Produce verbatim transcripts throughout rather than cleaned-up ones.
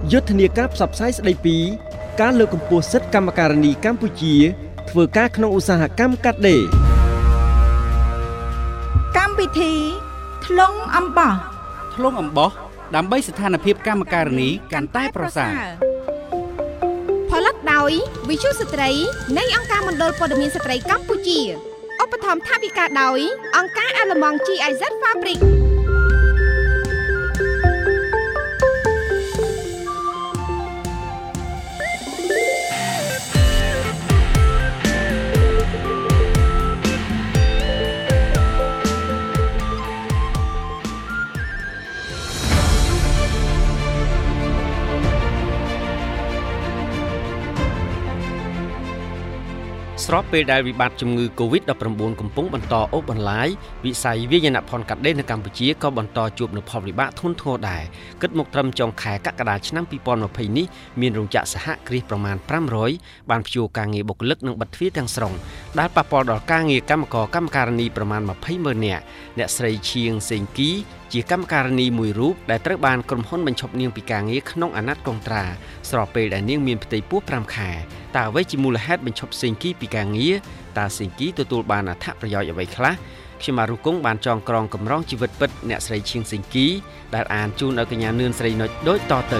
យុទ្ធនាការផ្សព្វផ្សាយស្ដីពីការលើកកម្ពស់សិទ្ធិកម្មការនីកម្ពុជាធ្វើការក្នុងឧស្សាហកម្មកាត់ដេរកម្មវិធីថ្លុងអំបោះថ្លុងអំបោះដើម្បីស្ថានភាពកម្មការនីកាន់តែប្រសើរផលិតដោយវិទ្យុស្ត្រីនៃអង្គការមណ្ឌលព័ត៌មានស្ត្រីកម្ពុជាឧបត្ថម្ភថវិកាដោយអង្គការអាល្លឺម៉ង់ ជី អៃ ហ្សេដ Fabric ស្របពេលដែលវិបត្តិជំងឺ Covid ដប់ប្រាំបួន កំពុងបន្តអូសបន្លាយវិស័យវាយនភ័ណ្ឌកាត់ដេរនៅកម្ពុជាក៏បន្តជួបនូវផលវិបាកធ្ងន់ធ្ងរដែរគិតមកត្រឹមចុងខែកក្កដាឆ្នាំពីរពាន់ម្ភៃនេះមានរោងចក្រសហគ្រាសប្រមាណប្រាំរយបានព្យួរការងារបុគ្គលិកនិងបិទទ្វារទាំងស្រុងដែលប៉ះពាល់ដល់ការងារកម្មករកម្មការិនីប្រមាណម្ភៃម៉ឺននាក់អ្នកស្រីឈៀងសេងគីជាកម្មការិនីមួយរូបដែលត្រូវបានក្រុមហ៊ុនបញ្ឈប់នាងពីការងារក្នុងអាណត្តិកុងត្រាស្របពេលដែលនាងមានផ្ទៃពោះប្រាំខែតើអ្វីជាមូលហេតុបញ្ឈប់សេងគីពីការងារតើសេងគីទទួលបានអត្ថប្រយោជន៍អ្វីខ្លះខ្ញុំបាទរុគង្គបានចងក្រងកម្រងជីវិតពិតអ្នកស្រីឈៀងសេងគីដែលអានជូនឲ្យកញ្ញានឿនស្រីនុចដូចតទៅ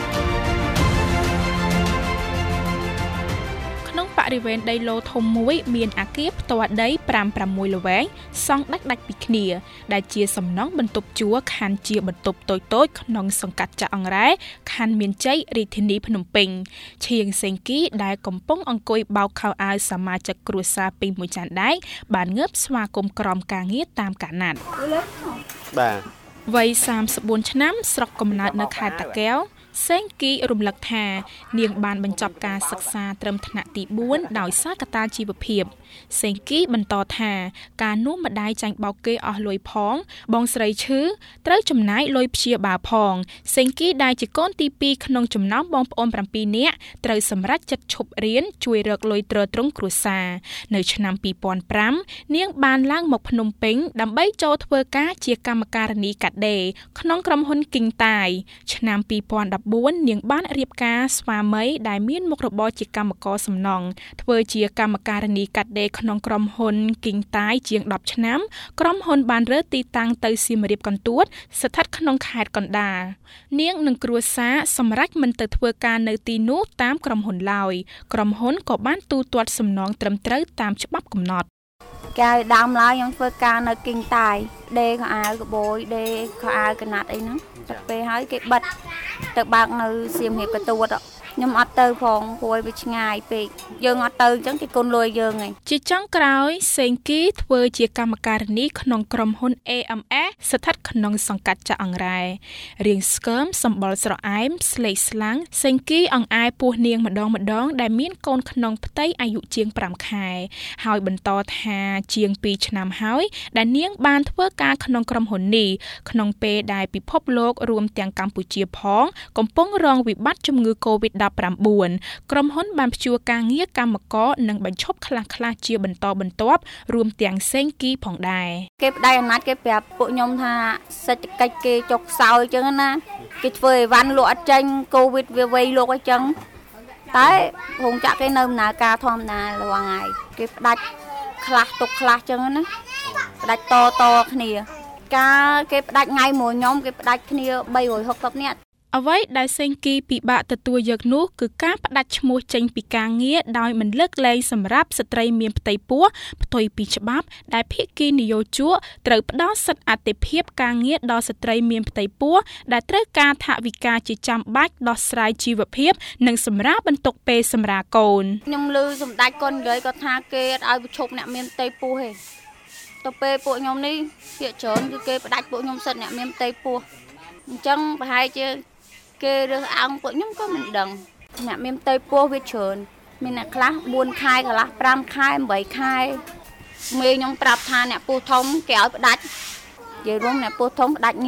បរិវេណដីឡូធំមួយមានអាគារផ្ទាល់ដី ប្រាំប្រាំមួយ ល្វែងសង់ដាច់ដាច់ពីគ្នាដែលជាសំណង់បន្ទប់ជួលខណ្ឌជាបន្ទប់តូចៗក្នុងសង្កាត់ចាក់អង្រែខណ្ឌមានជ័យរាជធានីភ្នំពេញឈៀងសេងគីដែលកំពុងអង្គុយបោកខោអាវសមាជិកគ្រួសារពីមួយចានដែកបានងើបស្វាគមន៍ក្រុមការងារតាមកាណាត់បាទវ័យសាមសិបបួនឆ្នាំស្រុកកំណើតនៅខេត្តតាកែវសេងគីរំលឹកថានាងបានបញ្ចប់ការសិក្សាត្រឹមថ្នាក់ទីបួនដោយសារកត្តាជីវភាពសេងគីបន្តថាការនោះម្ដាយចាញ់បោកគេអស់លុយផងបងស្រីឈឺត្រូវចំណាយលុយព្យាបាលផងសេងគីដែលជាកូនទីពីរក្នុងចំណោមបងប្អូនប្រាំពីរនាក់ត្រូវសម្រេចចិត្តឈប់រៀនជួយរកលុយទ្រទ្រង់គ្រួសារនៅឆ្នាំពីរពាន់ប្រាំនាងបានឡើងមកភ្នំពេញដើម្បីចូលធ្វើការជាកម្មការិនីកាត់ដេរក្នុងក្រុមហ៊ុនគីងតាយឆ្នាំពីរពាន់ដប់បួននាងបានរៀបការស្វាមីដែលមានមុខរបរជាកម្មករសំណង់ធ្វើជាកម្មការិនីកាត់ដេរក្នុងក្រុមហ៊ុនគីងតាយជាងដប់ឆ្នាំក្រុមហ៊ុនបានរើទីតាំងទៅសៀមរាបកន្ទួតស្ថិតក្នុងខេត្តកណ្ដាលនាងនិងគ្រួសារសម្រេចមិនទៅធ្វើការនៅទីនោះតាមក្រុមហ៊ុនឡើយក្រុមហ៊ុនក៏បានទូទាត់សំណងត្រឹមត្រូវតាមច្បាប់កំណត់កាយដើមឡើយខ្ញុំធ្វើការនៅគីងតាយដេរខោអាវកបួយដេរខោអាវកណាត់អីហ្នឹងតែពេលហើយគេបិទទៅបើកនៅសៀមរាបកន្ទួតខ្ញុំអត់ទៅផងព្រោះវាឆ្ងាយពេកយើងអត់ទៅអញ្ចឹងគេគុណលុយយើងឯងជាចុងក្រោយសេងគីធ្វើជាកម្មការិនីក្នុងក្រុមហ៊ុន អេ អឹម អេស ស្ថិតក្នុងសង្កាត់ចាក់អង្រែរៀងស្កើមសម្បល់ស្រអែមស្លេកស្លាំងសេងគីអង្អែពោះនាងម្ដងម្ដងដែលមានកូនក្នុងផ្ទៃអាយុជាងប្រាំខែហើយបន្តថាជាងពីរឆ្នាំហើយដែលនាងបានធ្វើការក្នុងក្រុមហ៊ុននេះក្នុងពេលដែលពិភពលោករួមទាំងកម្ពុជាផងកំពុងរងវិបត្តិជំងឺ កូវីដ ដប់ប្រាំបួន ក្រុមហ៊ុនបានព្យួរការងារកម្មករនិងបញ្ឈប់ខ្លះៗជាបន្តបន្ទាប់រួមទាំងសេងគីផងដែរគេផ្ដាច់អាណត្តិគេប្រាប់ពួកខ្ញុំថាសេដ្ឋកិច្ចគេចុះខ្សោយអញ្ចឹងណាគេធ្វើអីវ៉ាន់លក់អត់ចេញកូវីដវាវៃលោកអញ្ចឹងតែរោងចក្រគេនៅដំណើរការធម្មតារាល់ថ្ងៃគេផ្ដាច់ខ្លះទុកខ្លះអញ្ចឹងណាផ្ដាច់តតគ្នាកាលគេផ្ដាច់ថ្ងៃមួយខ្ញុំគេផ្ដាច់គ្នាបីរយហុកសិបនាក់អ្វីដែលសេងគីពិបាកទទួលយកនោះគឺការផ្ដាច់ឈ្មោះចេញពីការងារដោយមិនលើកលែងសម្រាប់ស្ត្រីមានផ្ទៃពោះផ្ទុយពីច្បាប់ដែលភាគីនយោជកត្រូវផ្ដល់សិទ្ធិអាទិភាពការងារដល់ស្ត្រីមានផ្ទៃពោះដែលត្រូវការថវិកាជាចាំបាច់ដោះស្រាយជីវភាពនិងសម្រាប់បន្ទុកពេលសម្រាលកូនខ្ញុំឮសម្ដេចគាត់និយាយគាត់ថាគេអត់ឲ្យប្រឈប់អ្នកមានផ្ទៃពោះទេទៅពេលពួកខ្ញុំនេះភាគច្រើនគឺគេផ្ដាច់ពួកខ្ញុំសិទ្ធិអ្នកមានផ្ទៃពោះអញ្ចឹងប្រហែលជាគេរើសអើងពួកខ្ញុំក៏មិនដឹងអ្នកមានផ្ទៃពោះវាច្រើនមានអ្នកខ្លះបួនខែកន្លះប្រាំខែប្រាំខែមេខ្ញុំប្រាប់ថាអ្នកពោះធំគេឲ្យផ្ដាច់និយាយរួមអ្នកពោះធំផ្ដាច់ងាយ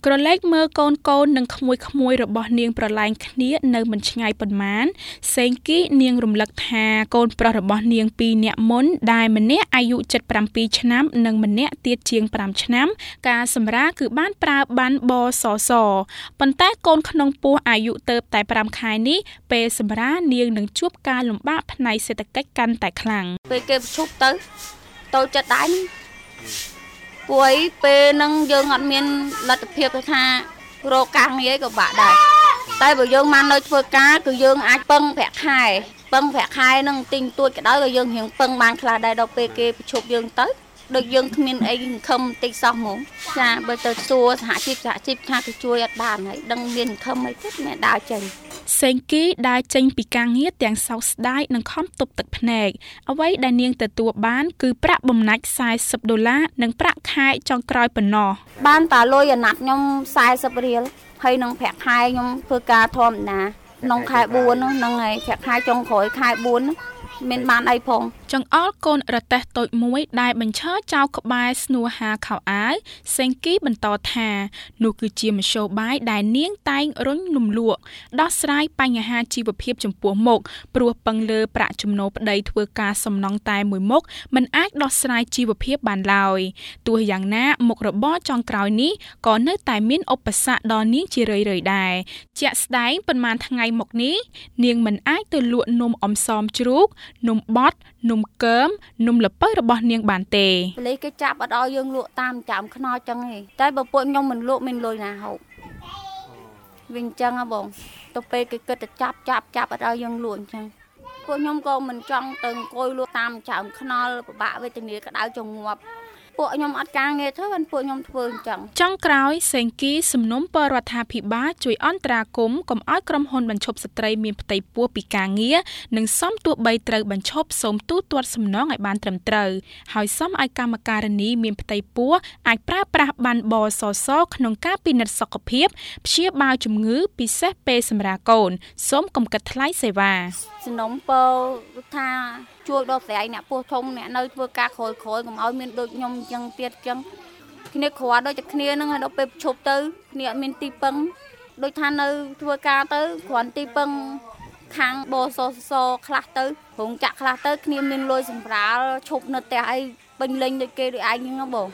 ក្រឡេកមើលកូនកូននិងក្មួយក្មួយរបស់នាងប្រឡែងគ្នានៅមិនឆ្ងាយប៉ុន្មានសេងគីនាងរំលឹកថាកូនប្រុសរបស់នាងពីរនាក់មុនដែលម្នាក់អាយុជិតប្រាំពីរឆ្នាំនិងម្នាក់ទៀតជាងប្រាំឆ្នាំការសម្រាគឺបានប្រើបានបសសប៉ុន្តែកូនក្នុងពោះអាយុទៅតែប្រាំខែនេះពេលសម្រានាងនឹងជួបការលំបាកផ្នែកសេដ្ឋកិច្ចកាន់តែខ្លាំងពេលគេឈប់ទៅតូចចិត្តដែរព្រោះពេលហ្នឹងយើងអត់មានលទ្ធភាពទៅថារកការងារក៏បាក់ដែរតែបើយើងមកនៅធ្វើការគឺយើងអាចពឹងប្រាក់ខែពឹងប្រាក់ខែហ្នឹងទិញទួចក៏ដោយក៏យើងរៀងពឹងបានខ្លះដែរដល់ពេលគេបញ្ឈប់យើងទៅដូចយើងគ្មានអីខំតិចសោះហ្មងចាបើទៅសួរសហជីពសហជីពថាគេជួយអត់បានហើយដឹងមានខំអីទៀតអ្នកដើរចេញសេងគីដើរចេញពីការងារទាំងសោកស្ដាយនិងខំទប់ទឹកភ្នែកអ្វីដែលនាងទទួលបានគឺប្រាក់បំណាច់សែសិបដុល្លារនិងប្រាក់ខែចុងក្រោយប៉ុណ្ណោះបានតាលុយអាណត្តិខ្ញុំសែសិបរៀលហើយនឹងប្រាក់ខែខ្ញុំធ្វើការធម្មតាក្នុងខែបួនហ្នឹងហើយប្រាក់ខែចុងក្រោយខែបួនមានបានអីផងចង្អុលកូនរទេះតូចមួយដែលបញ្ឈរចោលក្បែរស្នួរហាខោអាវសេងគីបន្តថានោះគឺជាមធ្យោបាយដែលនាងតែងរុញលំលក់ដោះស្រាយបញ្ហាជីវភាពចំពោះមុខព្រោះពឹងលើប្រាក់ចំណូលប្តីធ្វើការសំណងតែមួយមុខមិនអាចដោះស្រាយជីវភាពបានឡើយទោះយ៉ាងណាមុខរបរចុងក្រោយនេះក៏នៅតែមានឧបសគ្គដល់នាងជារឿយៗដែរជាក់ស្ដែងប៉ុន្មានថ្ងៃមកនេះនាងមិនអាចទៅលក់នំអមសមជ្រូកនំបត់នំគើមនំល្ពៅរបស់នាងបានទេប៉ូលីសគេចាប់អត់ឲ្យយើងលក់តាមចាំខ្នោចឹងទេតែបើពួកខ្ញុំមិនលក់មានលុយណាហូបវិញចឹងហ៎បងទៅពេលគេគិតទៅចាប់ចាប់ចាប់អត់ឲ្យយើងលក់អញ្ចឹងពួកខ្ញុំក៏មិនចង់ទៅអង្គុយលក់តាមចាំខ្នោពិបាកវេទនាក្តៅចងងាប់ពួកខ្ញុំអត់ការងារធ្វើបានពួកខ្ញុំធ្វើអញ្ចឹងចុងក្រោយសេងគីសំណុំពររដ្ឋាភិបាលជួយអន្តរាគមន៍កុំឲ្យក្រុមហ៊ុនបញ្ឈប់ស្ត្រីមានផ្ទៃពោះពីការងារនិងសមទោះបីត្រូវបញ្ឈប់សូមទូទាត់សំណងឲ្យបានត្រឹមត្រូវហើយសមឲ្យកម្មការិនីមានផ្ទៃពោះអាចប្រើប្រាស់ប័ណ្ណបសសក្នុងការពិនិត្យសុខភាពព្យាបាលជំងឺពិសេសពេលសម្រាលកូនសូមកុំគិតថ្លៃសេវាសំណុំពរថាជួយដល់ស្រីអ្នកពោះធំអ្នកនៅធ្វើការក្រោយក្រោយកុំឲ្យមានដូចខ្ញុំអញ្ចឹងទៀតអញ្ចឹងគ្នាគ្រាន់ដូចតែគ្នាហ្នឹងហើយដល់ពេលឈប់ទៅគ្នាអត់មានទីពឹងដូចថានៅធ្វើការទៅគ្រាន់ទីពឹងខាងបសសខ្លះទៅរោងចក្រខ្លះទៅគ្នាមានលុយសម្រាលឈប់នៅផ្ទះអីពេញលេញដូចគេដូចឯងអញ្ចឹងបង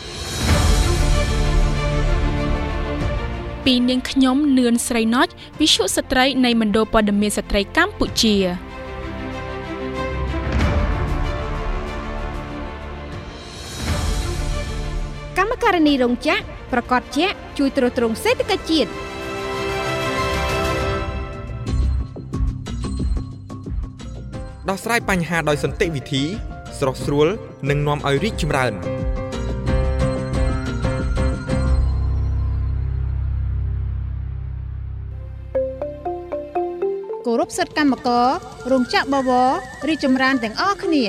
ពីនាងខ្ញុំនឿនស្រីណុចវិទ្យុស្ត្រីនៃមណ្ឌលព័ត៌មានស្ត្រីកម្ពុជាកម្មការិនីរោងចក្រប្រកាសជាជួយទ្រទ្រង់សេដ្ឋកិច្ចជាតិដោះស្រាយបញ្ហាដោយសន្តិវិធីស្រស់ស្រួលនិងនាំឲ្យរីកចម្រើនគោរពសិទ្ធិកម្មកររោងចក្របវររីកចម្រើនទាំងអស់គ្នា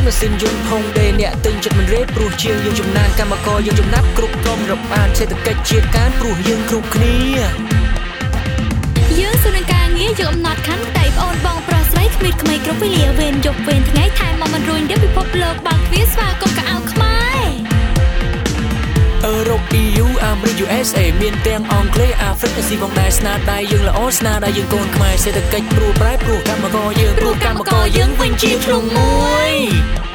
ម៉ាស៊ីនយន្តផងដែរអ្នកទិញចិត្តមិនរេព្រោះជាងយើងចំណានកម្មករយើងចំណាប់គ្រប់ក្រុមរាប់អានសេដ្ឋកិច្ចជាតិការព្រោះយើងគ្រប់គ្នាយើងសុនឹងការងារយកអំណត់ខណ្ឌតែបងបងប្រុសស្រីគ្មានក្មេងគ្រប់វេលាវេនយប់វេនថ្ងៃថែមមកមិនរួញដល់ពិភពលោកបើកទ្វារស្វាគមន៍កៅអៅខ្មែរអឺរ៉ុប E U អាមេរិក U S A មានទាំងអង់គ្លេសអាហ្វ្រិកអាស៊ីផងដែរស្នាដៃយើងល្អស្នាដៃយើងកូនខ្មែរសេដ្ឋកិច្ចព្រោះប្រែព្រោះកម្មករយើងព្រោះកម្មករយើងវិញជាធ្លុងមួយ